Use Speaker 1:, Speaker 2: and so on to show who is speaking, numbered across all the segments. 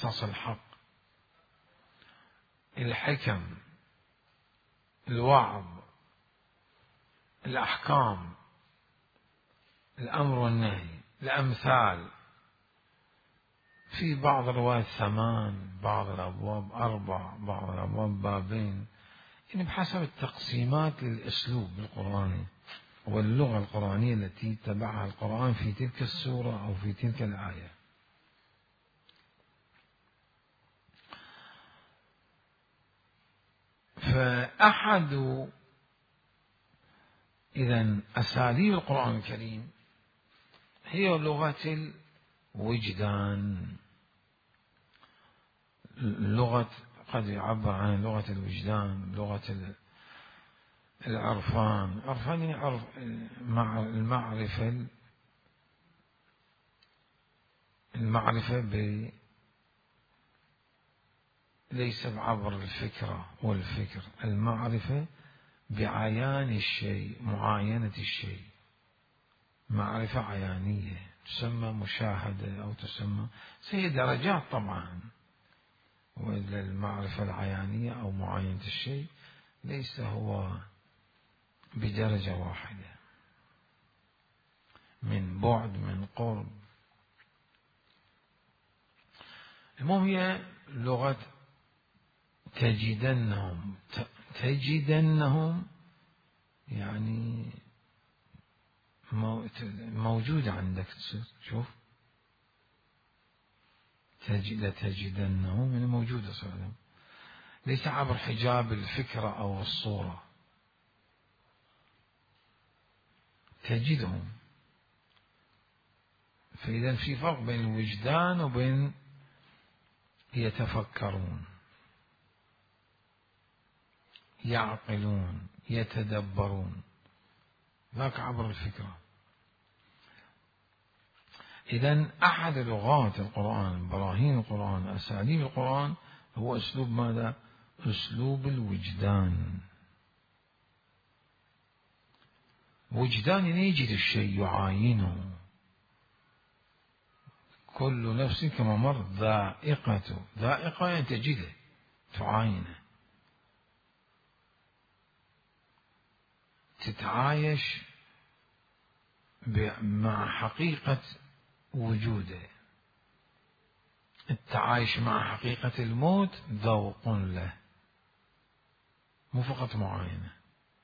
Speaker 1: تصل الحق، الحكم، الوعظ، الأحكام، الأمر والنهي، الأمثال. في بعض الروايات 8، بعض الأبواب 4، بعض الأبواب 2، يعني بحسب التقسيمات للأسلوب القرآني واللغة القرآنية التي اتبعها القرآن في تلك السورة أو في تلك الآية. فأحد إذن أساليب القرآن الكريم هي لغة الوجدان. لغة قد يعبر عن لغة الوجدان، لغة العرفان. عرفان يعني المعرفة ليس بعبر الفكرة والفكر، المعرفة بعيان الشيء، معاينة الشيء، معرفة عيانية تسمى مشاهدة أو تسمى، هي درجات طبعا، وإلا المعرفة العيانية أو معاينة الشيء ليس هو بدرجة واحدة، من بعد من قرب. المهم هي لغة تجدنهم يعني موجودة عندك، تصير شوف لتجدنهم يعني موجودة صراحة، ليس عبر حجاب الفكرة أو الصورة، تجدهم. فإذا في فرق بين الوجدان وبين يتفكرون، يعقلون، يتدبرون، ذاك عبر الفكرة. إذن أحد لغات القرآن، براهين القرآن، أساليب القرآن هو أسلوب ماذا؟ أسلوب الوجدان. وجدان يجد الشيء يعاينه. كل نفس كما مر ذائقة يعني تجده، تعاينه، تتعايش مع حقيقة وجوده. التعايش مع حقيقة الموت ذوق له، مو فقط معاينة.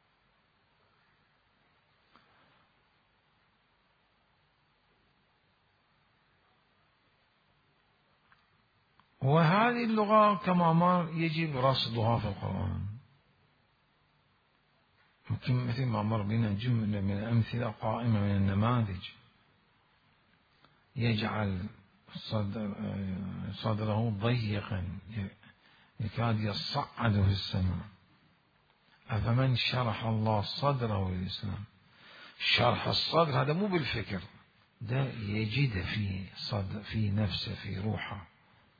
Speaker 1: وهذه اللغة كما مر يجب رصدها في القرآن. يمكن مثل ما مر بنا جملة من الأمثلة قائمة من النماذج. يجعل صدره ضيقا يكاد يصعد في السماء. أفمن شرح الله صدره للإسلام. شرح الصدر هذا مو بالفكر، ده يجد في نفسه، في روحه.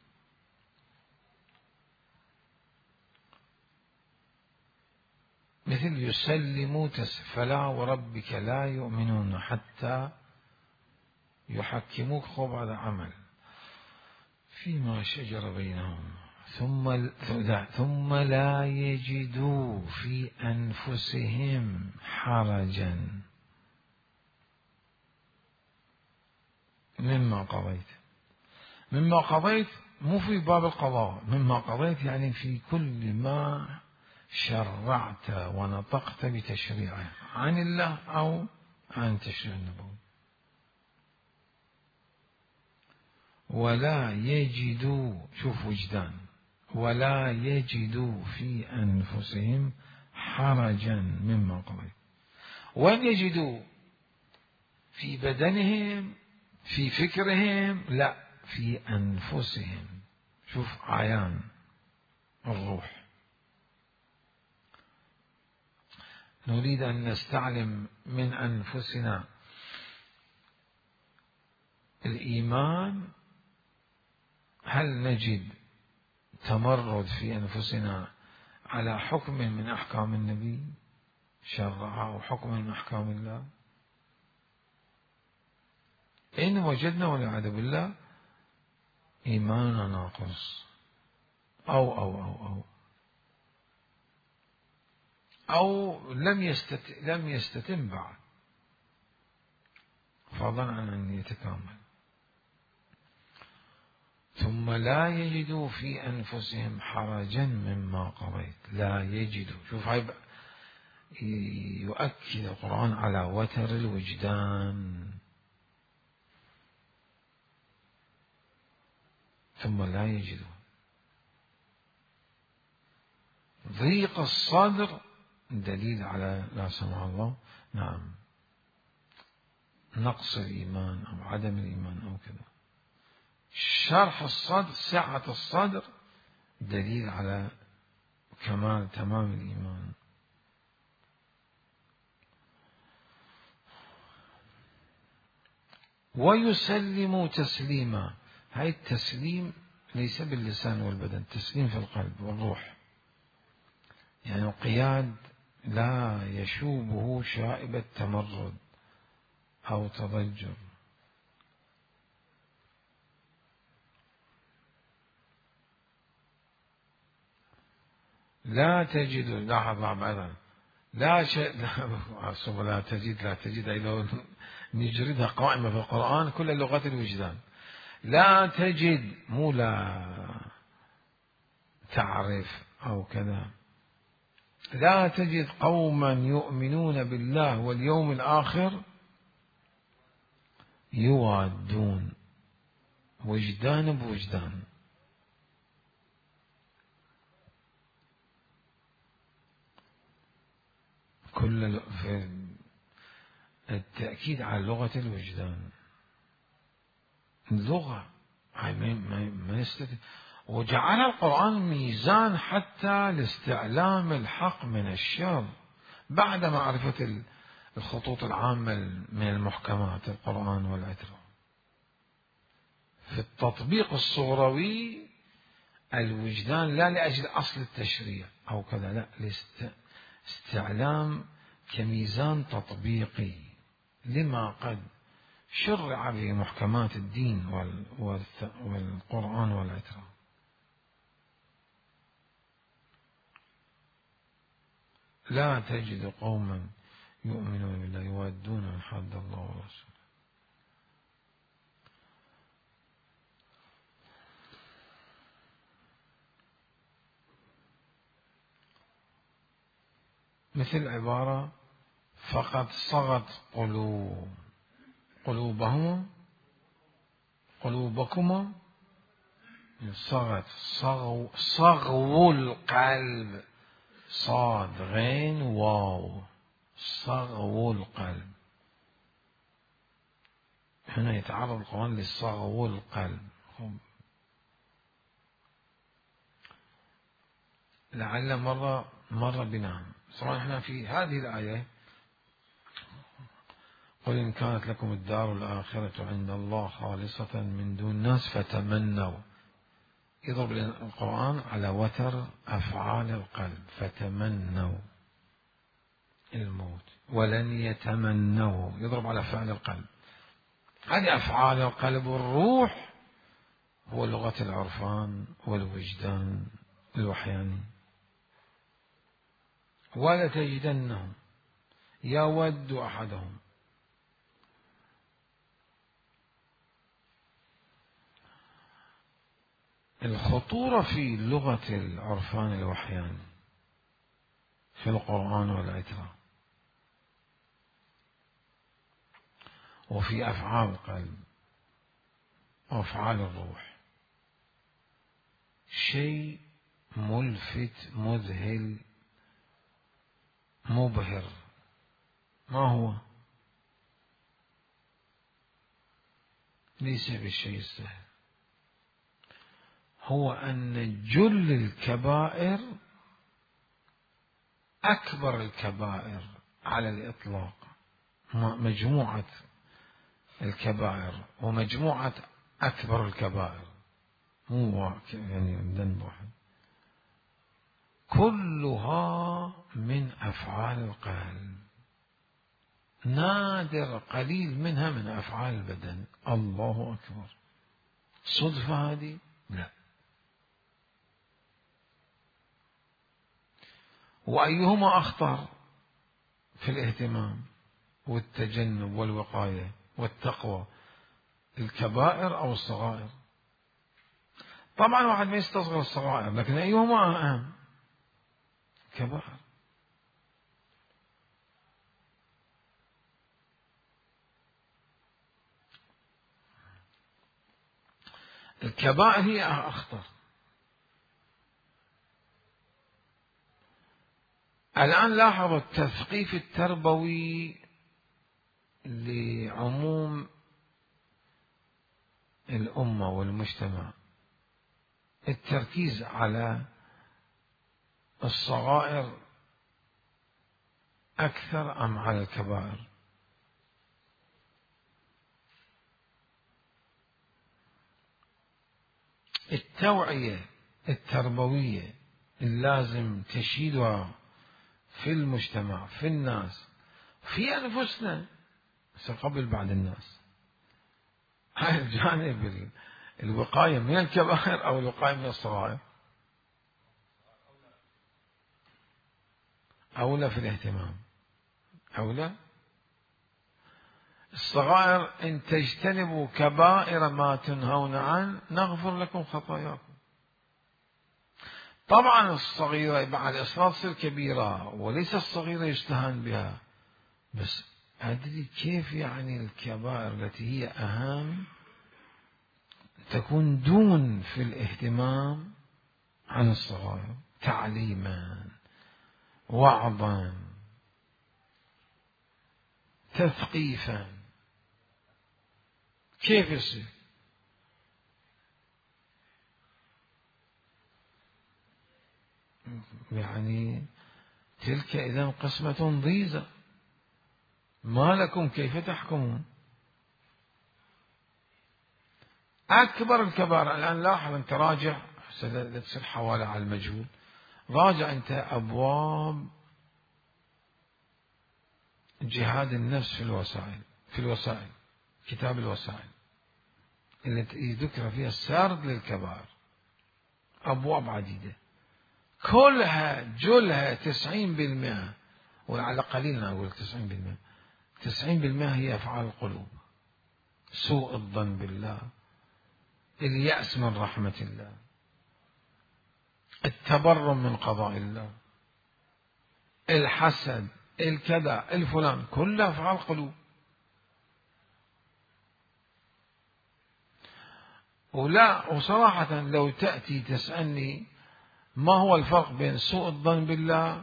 Speaker 1: مثل يسلموا فلا وربك لا يؤمنون حتى يحكموك، خب هذا عمل فيما شجر بينهم ثم لا يجدوا في أنفسهم حرجا مما قضيت مو في باب القضاء، مما قضيت يعني في كل ما شرعت ونطقت بتشريعه عن الله أو عن تشريع النبوي. ولا يجدوا، شوف وجدان، ولا يجدوا في أنفسهم حرجا مما قضيت. وين يجدوا؟ في بدنهم، في فكرهم؟ لا، في أنفسهم. شوف عيان الروح. نريد أن نستعلم من أنفسنا الإيمان. هل نجد تمرد في أنفسنا على حكم من أحكام النبي شرعها أو حكم من أحكام الله؟ إن وجدنا والعياذ بالله إيمان ناقص أو لم يستتم بعد، فضلا عن أن يتكامل. ثم لا يجدوا في أنفسهم حرجا مما قضيت. لا يجدوا، شوف هاي يؤكد القرآن على وتر الوجدان. ثم لا يجدوا. ضيق الصدر دليل على لا سمح الله نعم نقص الإيمان أو عدم الإيمان أو كذا. شرح الصدر، سعة الصدر، دليل على كمال تمام الإيمان. ويسلم تسليما. هاي التسليم ليس باللسان والبدن، تسليم في القلب والروح، يعني انقياد لا يشوبه شائبة تمرد أو تضجر. لا تجد، لاحظ بعضا، لا تجد أي لو نجردها قائمة في القرآن كل لغات الوجدان. لا تجد، مو لا تعرف أو كذا. لا تجد قوما يؤمنون بالله واليوم الآخر يوادون، وجدان بوجدان. كل في التأكيد على لغة الوجدان. اللغة ما يستطيع. وجعل القرآن ميزان حتى لاستعلام الحق من الشر بعد معرفة الخطوط العامة من المحكمات القرآن والعترة. في التطبيق الصغروي الوجدان لا لأجل أصل التشريع أو كذا، لا، لاستعلام كميزان تطبيقي لما قد شرع في محكمات الدين والقرآن والعترة. لا تجد قوما يؤمنون بالله يوادون من حد الله ورسوله. مثل عبارة فقد صغت قلوبكما صغت، صغو القلب، صاد غين واو، صغو القلب. هنا يتعرض القرآن لصغو القلب. لعل مرة بنا طبعا احنا في هذه الآية قل إن كانت لكم الدار الآخرة عند الله خالصة من دون الناس فتمنوا. يضرب القرآن على وتر أفعال القلب، فتمنوا الموت ولن يتمنوا، يضرب على فعل القلب. هذه أفعال القلب والروح هو لغة العرفان والوجدان الوحياني. ولا تجدنهم يود أحدهم. الخطورة في لغة العرفان الوحياني في القرآن والعترة وفي أفعال القلب وأفعال الروح شيء ملفت مذهل مبهر. ما هو؟ ليس بالشيء السهل. هو أن جل الكبائر، أكبر الكبائر على الإطلاق، مجموعة الكبائر ومجموعة أكبر الكبائر، مو يعني ذنب واحد، كلها من أفعال القلب، نادر قليل منها من أفعال البدن. الله أكبر. صدفة هذه؟ لا. وأيهما أخطر في الاهتمام والتجنب والوقاية والتقوى، الكبائر أو الصغائر؟ طبعا واحد ما يستصغر الصغائر، لكن أيهما أهم؟ كبائر. الكبائر هي أخطر. الآن لاحظوا التثقيف التربوي لعموم الأمة والمجتمع، التركيز على الصغائر أكثر أم على الكبائر؟ التوعية التربوية اللازم تشيدها في المجتمع، في الناس، في أنفسنا قبل بعد الناس، هذا الجانب الوقاية من الكبائر أو الوقاية من الصغائر أولى في الاهتمام، أولى. الصغائر إن تجتنبوا كبائر ما تنهون عنه نغفر لكم خطاياكم. طبعا الصغيرة بعد إصرار تصير كبيرة، وليس الصغيرة يستهان بها، بس أدري كيف يعني الكبائر التي هي أهم تكون دون في الاهتمام عن الصغائر، تعليما، وعظا، تثقيفا. كيف يصير؟ يعني تلك إذا قسمة ضيزى، ما لكم كيف تحكمون. أكبر الكبائر الآن، لاحظ أنت راجع، تصير حوالي على المجهول، راجع أنت أبواب جهاد النفس في الوسائل كتاب الوسائل التي ذكر فيها السارد للكبائر، أبواب عديدة، كلها جلها 90%، وعلى قليل أقول 90%، 90% هي أفعال القلوب، سوء الظن بالله، اليأس من رحمة الله، التبرم من قضاء الله، الحسد، الكذا، الفلان، كلها أفعال قلوب. وصراحة لو تأتي تسألني ما هو الفرق بين سوء الظن بالله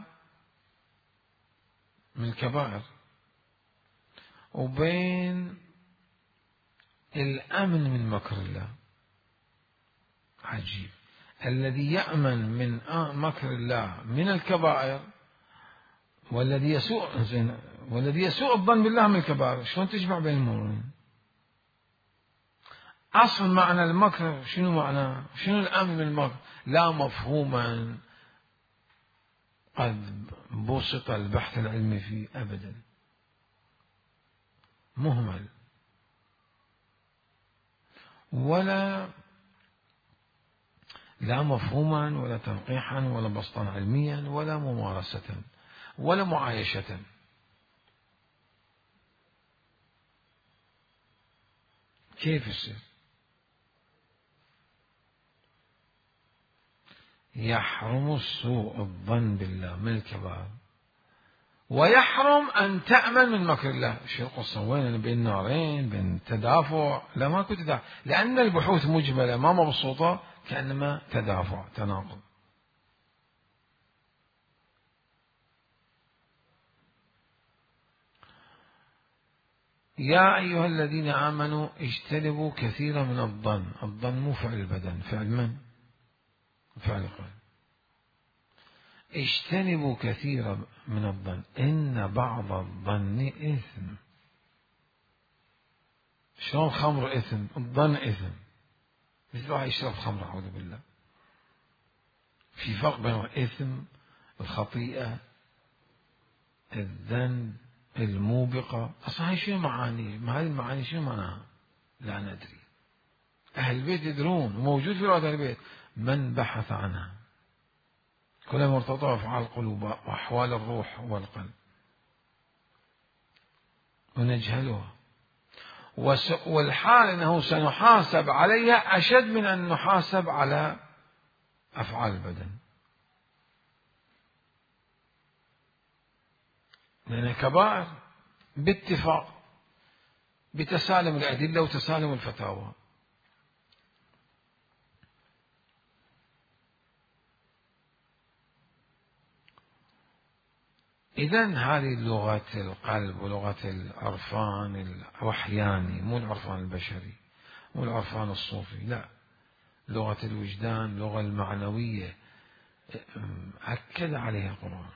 Speaker 1: من الكبائر وبين الأمن من مكر الله، عجيب. الذي يأمن من مكر الله من الكبائر، والذي يسوء الظن بالله من الكبائر، شلون تجمع بين الأمرين؟ أصل معنى المكر شنو معناه؟ شنو الأمن من المكر؟ لا مفهوما قد بسط البحث العلمي فيه أبدا، مهمل، لا مفهوما ولا تنقيحا ولا بسطا علميا ولا ممارسة ولا معايشة. كيف يصير؟ يحرم سوء الظن بالله من الكبائر، ويحرم أن تأمن من مكر الله. شو القصة؟ وين بين نارين، بين تدافع؟ لا، ما كنت تدافع، لأن البحوث مجملة ما مبسوطة، كأنما تدافع، تناقض. يا أيها الذين آمنوا اجتنبوا كثيرا من الظن. الظن مو فعل البدن، فعل من؟ فعل القلب. اجتنبوا كثيرا من الظن إن بعض الظن إثم. شلون خمر إثم؟ الظن إثم. مثل واحد يشرب خمر، أعوذ بالله. في فرق بين الإثم، الخطيئة، الذنب، الموبقة. أصلا هاي شنو معاني؟ هذه المعاني شنو معناها؟ لا ندري. أهل البيت يدرون، وموجود في رواية أهل البيت، من بحث عنها كلها مرتبطة بأفعال القلوب وأحوال الروح والقلب ونجهلها، والحال أنه سنحاسب عليها أشد من أن نحاسب على أفعال البدن، لأنها كبائر باتفاق بتسالم الأدلة وتسالم الفتاوى. إذن هذه لغة القلب ولغة العرفان الوحياني، مو العرفان البشري، مو العرفان الصوفي، لا، لغة الوجدان، اللغة المعنوية أكد عليها القرآن.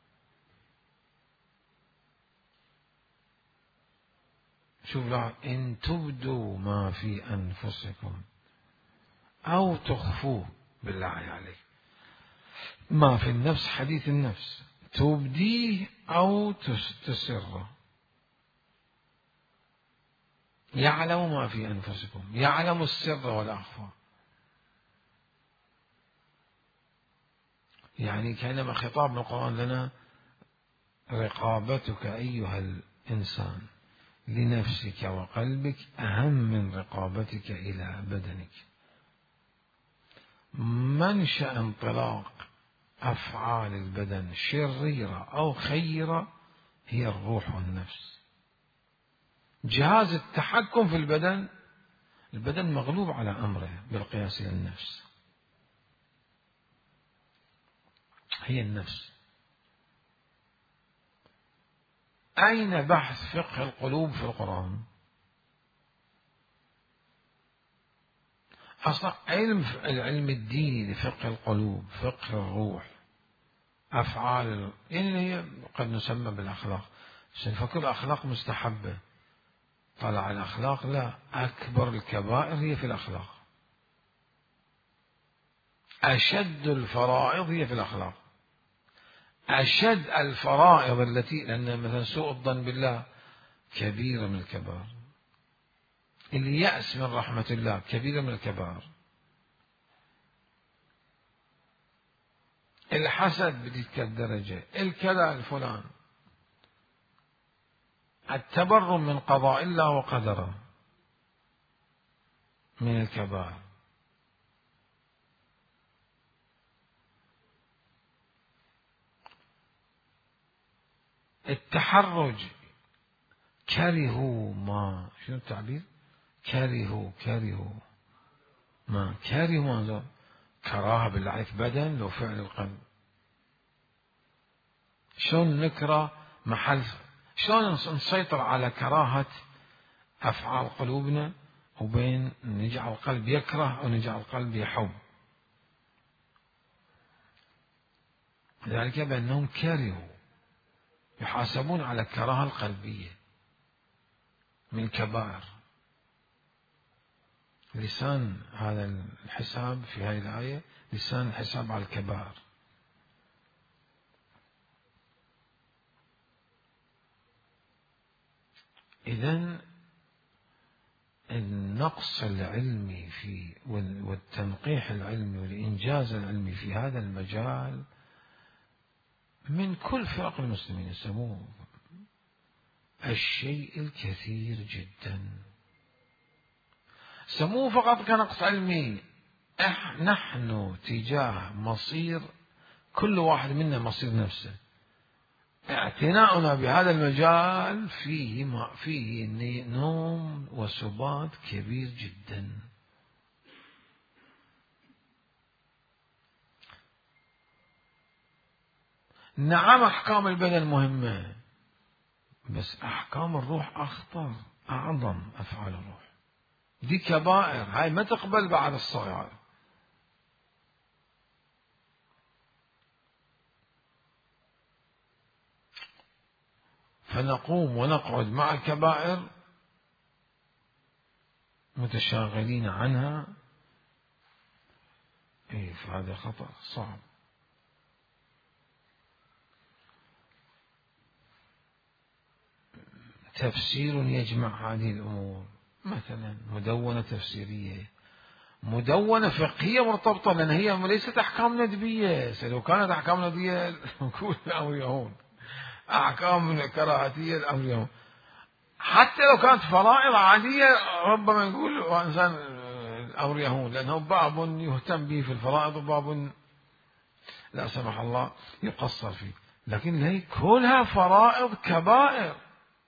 Speaker 1: شوف لا، إن تبدوا ما في أنفسكم أو تخفوه، بالله عليك، ما في النفس، حديث النفس، تبديه أو تسره، يعلم ما في أنفسكم، يعلم السر والأخفى. يعني كأنما خطاب من القرآن لنا: رقابتك أيها الإنسان لنفسك وقلبك أهم من رقابتك إلى بدنك. منشأ انطلاق أفعال البدن شريرة أو خيرة هي الروح والنفس. جهاز التحكم في البدن، البدن مغلوب على أمره بالقياس إلى النفس، هي النفس. أين بحث فقه القلوب في القرآن؟ أصلا العلم الديني لفقه القلوب، فقه الروح، أفعال، يعني هي قد نسمى بالأخلاق، سنفكر الأخلاق مستحبة، طلع الأخلاق لا، أكبر الكبائر هي في الأخلاق، أشد الفرائض هي في الأخلاق، أشد الفرائض التي، لأن مثلا سوء الظن بالله كبيرة من الكبائر، اليأس من رحمة الله كبيرة من الكبائر، الحسد بتلك الدرجة، الكذا الفلان، التبرم من قضاء الله وقدره من الكبائر. التحرج، كرهوا ما، شنو التعبير؟ كرهوا ما، كرهوا ما، كراهة بالله عليك بدن لو فعل القلب. شلون نكره محل، شلون نسيطر على كراهة أفعال قلوبنا وبين نجعل القلب يكره أو نجعل القلب يحب. ذلك بأنهم كرهوا، يحاسبون على الكراهة القلبية من الكبائر. لسان هذا الحساب في هذه الآية لسان الحساب على الكبائر. إذن النقص العلمي في والتنقيح العلمي والإنجاز العلمي في هذا المجال من كل فرق المسلمين يسموه الشيء الكثير جدا، سموه فقط كنقص علمي. نحن تجاه مصير كل واحد منا مصير نفسه، اعتناؤنا بهذا المجال فيه نوم وسبات كبير جدا. نعم أحكام البدن مهمة، بس أحكام الروح أخطر، أعظم. أفعال الروح دي كبائر، هاي ما تقبل بعد الصغائر. فنقوم ونقعد مع الكبائر متشاغلين عنها، فهذا خطأ صعب. تفسير يجمع هذه الأمور، مثلا مدونة تفسيرية مدونة فقهية مرتبطة، لأن هي ليست أحكام ندبية. لو كانت أحكام ندبية نقول الأمر يهون، أحكام كراهتية الأمر يهون. حتى لو كانت فرائض عادية ربما نقول إنسان الأمر يهون، لأنه باب يهتم به في الفرائض وباب لا سمح الله يقصر فيه. لكن هي كلها فرائض كبائر.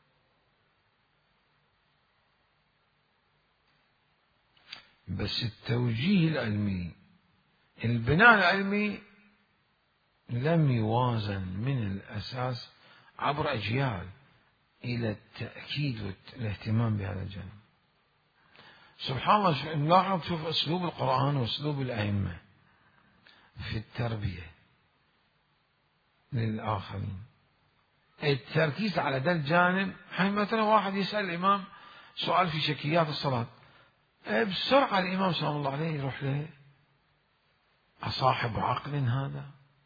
Speaker 1: بس التوجيه العلمي، البناء العلمي لم يوازن من الأساس عبر أجيال إلى التأكيد والاهتمام بهذا الجانب. سبحان الله نلاحظ، شوف أسلوب القرآن وأسلوب الأئمة في التربية للآخرين، التركيز على ذا الجانب. حين مثلا واحد يسأل الإمام سؤال في شكليات الصلاة، بسرعة الإمام سلام الله عليه يروح له: أصاحب عقل هذا؟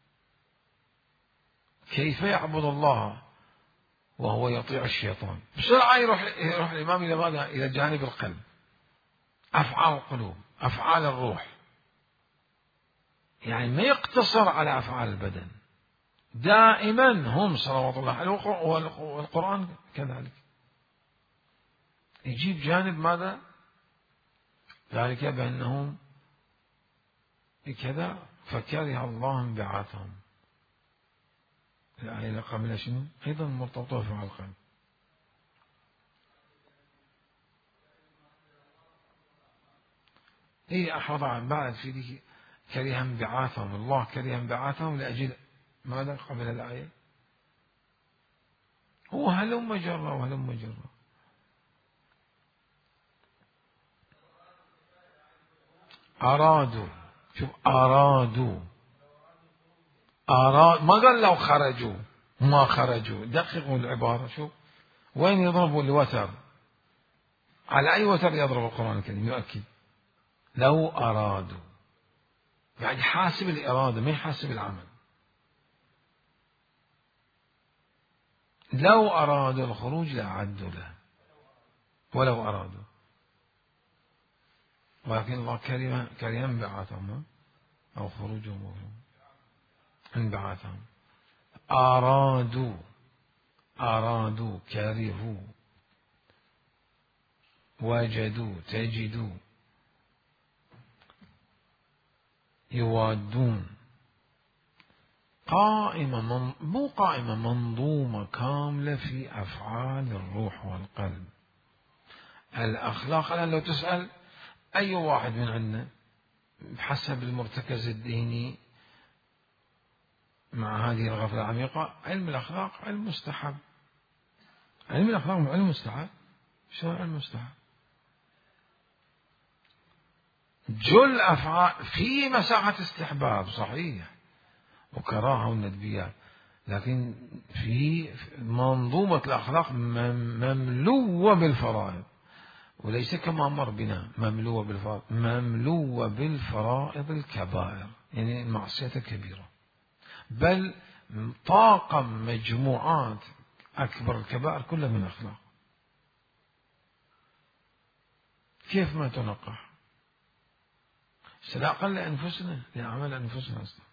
Speaker 1: كيف يعبد الله وهو يطيع الشيطان؟ بسرعة يروح الإمام إلى ماذا؟ إلى جانب القلب، أفعال القلوب، أفعال الروح. يعني ما يقتصر على أفعال البدن، دائما هم صلوات الله عليه والقرآن كذلك يجيب جانب ماذا؟ ذلك بأنهم كذا فكره الله انبعاثهم. الآية اللي قبل شنو؟ أيضا مرتبطة في القلب. هي أحوض عن بعد في ذيك كره انبعاثهم، الله كره انبعاثهم لأجل ماذا قبل الآية؟ هو هلم جرة وهلم جرة. أرادوا، شوف أرادوا ما قال لو خرجوا، ما خرجوا. دققوا العبارة، شوف وين يضربوا الوتر، على أي وتر يضرب القرآن الكريم يؤكد لو أرادوا، يعني حاسب الإرادة ما يحاسب العمل. لو أرادوا الخروج لأعدوا له ولو أرادوا، ولكن الله كره انبعاثهم أو خروجهم انبعاثهم. أرادوا كرهوا وجدوا تجدوا يوادون. مو قائمة، منظومة كاملة في أفعال الروح والقلب. الأخلاق الآن لو تسأل أي واحد من عندنا بحسب المرتكز الديني مع هذه الغفلة العميقة، علم الأخلاق علم مستحب. علم الأخلاق علم مستحب. شو علم مستحب؟ جل أفعال في مساحة استحباب صحيح وكراهة وندبيات، لكن في منظومة الأخلاق مملوءة بالفرائض، وليس كما مر بنا مملوءة بالفرائض، مملوءة بالفرائض الكبائر، يعني المعصية الكبيرة، بل طاقم مجموعات أكبر الكبائر كلها من الأخلاق. كيف ما تنقح؟ سلاقا لأنفسنا، لأعمال أنفسنا أصلا.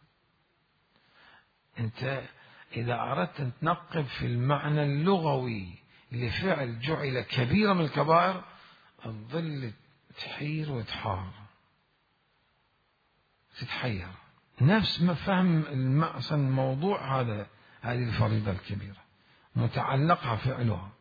Speaker 1: أنت إذا أردت أن تنقب في المعنى اللغوي لفعل جعل كبيرة من الكبائر، تظل تحير وتحار، تتحير نفس ما فهم الموضوع هذا. هذه الفريضة الكبيرة متعلقها فعلها،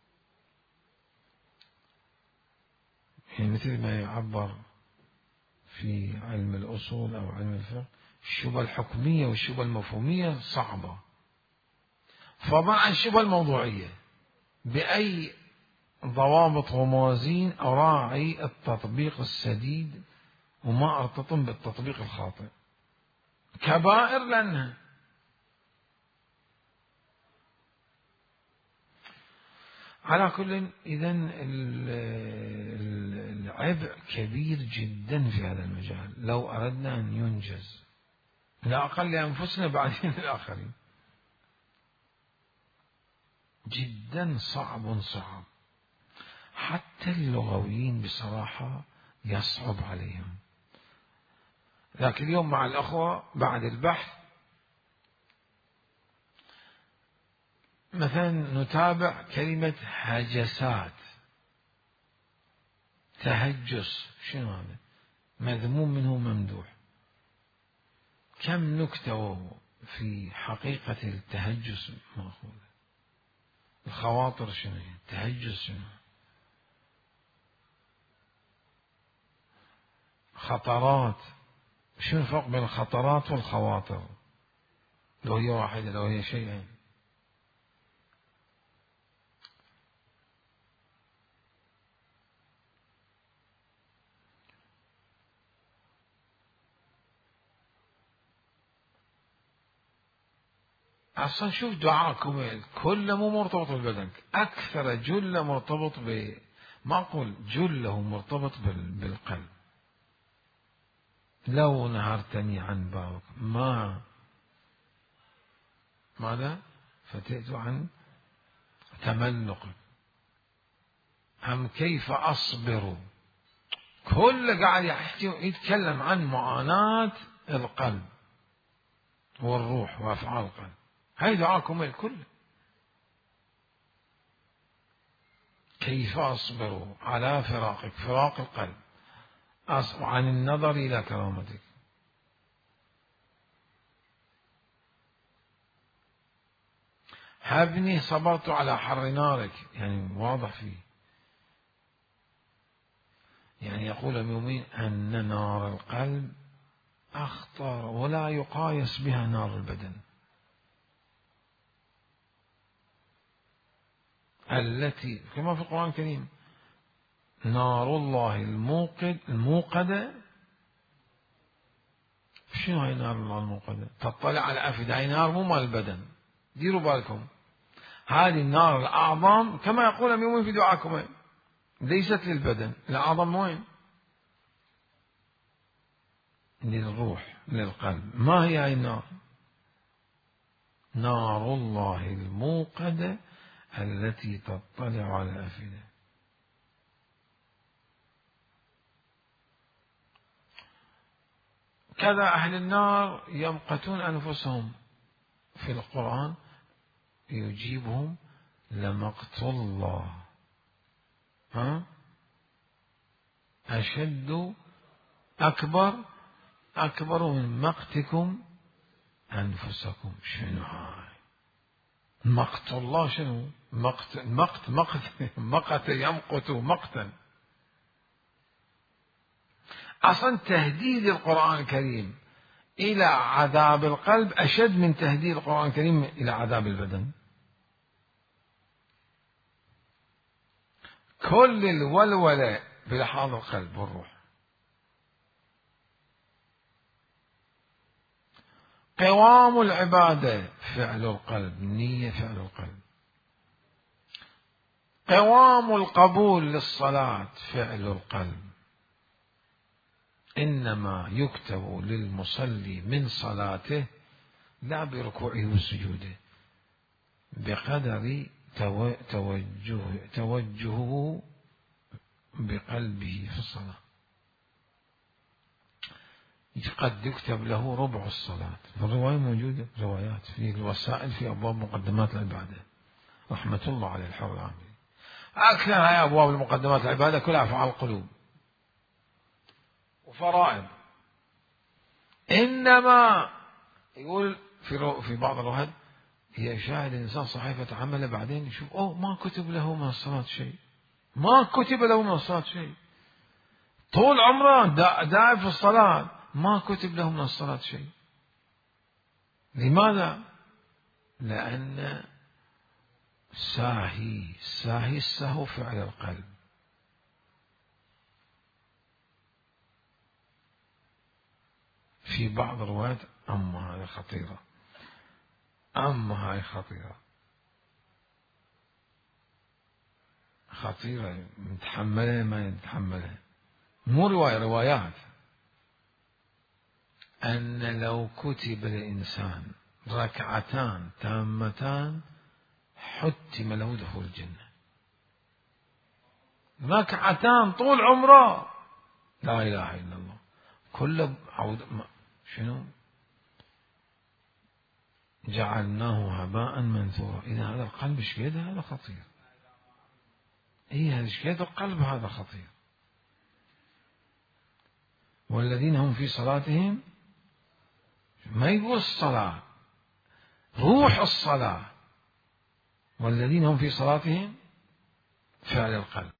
Speaker 1: يعني مثل ما يعبر في علم الأصول أو علم الفقه الشبهة الحكمية والشبهة المفهومية صعبة، فمع الشبهة الموضوعية بأي ضوابط وموازين أراعي التطبيق السديد وما أرتطم بالتطبيق الخاطئ. كبائر لأنها على كل. إذن العبء كبير جدا في هذا المجال لو أردنا أن ينجز، لا أقل لأنفسنا بعدين الآخرين. جدا صعب، حتى اللغويين بصراحة يصعب عليهم. لكن اليوم مع الأخوة بعد البحث مثلا نتابع كلمة هجسات، تهجس، شنو هذا؟ مذموم منه ممدوح. كم نكتة في حقيقة التهجس مأخوذة. الخواطر شنو هي؟ التهجس شنو؟ خطرات، شنو الفرق بين الخطرات والخواطر؟ لو هي واحدة لو هي شيئين. أصلا شوف دعاءكم كله مو مرتبط بالبدن، أكثر جله مرتبط ما أقول جله مرتبط بالقلب. لو نهرتني عن بابك ماذا فتئت عن تملقك، أم كيف أصبر. كل قاعد يتكلم عن معاناة القلب والروح وأفعال القلب. هاي دعاكم الكل. كيف أصبر على فراقك، فراق القلب، عن النظر إلى كرامتك. هبني صبرت على حر نارك، يعني واضح فيه، يعني يقول المؤمن أن نار القلب أخطر ولا يقايس بها نار البدن، التي كما في القرآن الكريم نار الله الموقدة. شنو هي نار الله الموقدة؟ تطلع على الأفئدة، هي نار مو مال البدن، ديروا بالكم. هذه النار الأعظم كما يقول المؤمن في دعاكم ليست للبدن، الأعظم وين؟ للروح، للقلب. ما هي هاي النار؟ نار الله الموقدة التي تطلع على الأفئدة. كذا أهل النار يمقتون أنفسهم، في القرآن يجيبهم لمقت الله أشد أكبر من مقتكم أنفسكم. شنو هاي؟ مقت الله شنو؟ مقت يمقت مقتا. أصلا تهديد القرآن الكريم إلى عذاب القلب أشد من تهديد القرآن الكريم إلى عذاب البدن. كل الولولة بلحاظ القلب والروح. قوام العبادة فعل القلب، نية فعل القلب. قوام القبول للصلاة فعل القلب. إنما يكتب للمصلي من صلاته لا بركوعه وسجوده بقدر توجهه بقلبه في الصلاة. قد يكتب له ربع الصلاة. الرواية موجودة، روايات في الوسائل في أبواب مقدمات العبادة رحمة الله على الحر العامل. أكثر هاي أبواب المقدمات العبادة كلها أفعال القلوب وفرائض. إنما يقول في بعض الروايات يشاهد الإنسان صحيفة عمله بعدين يشوف ما كتب له من الصلاة شيء، ما كتب له من الصلاة شيء، طول عمره دائم في الصلاة ما كتب له من الصلاة شيء. لماذا؟ لأن ساهي السهو فعل القلب. في بعض الروايات أما هذه خطيرة، أما هاي خطيرة متحملة ما يتحملها. مو روايات أن لو كتب لإنسان ركعتان تامتان حتم له دخول الجنة. ركعتان طول عمره لا إله إلا الله كل شنو جعلناه هباء منثورا. إذا هذا القلب ايش قد هذا خطير. إيه هذا ايش قد القلب هذا خطير. والذين هم في صلاتهم، ما يقول الصلاة، روح الصلاة، والذين هم في صلاتهم فعل القلب.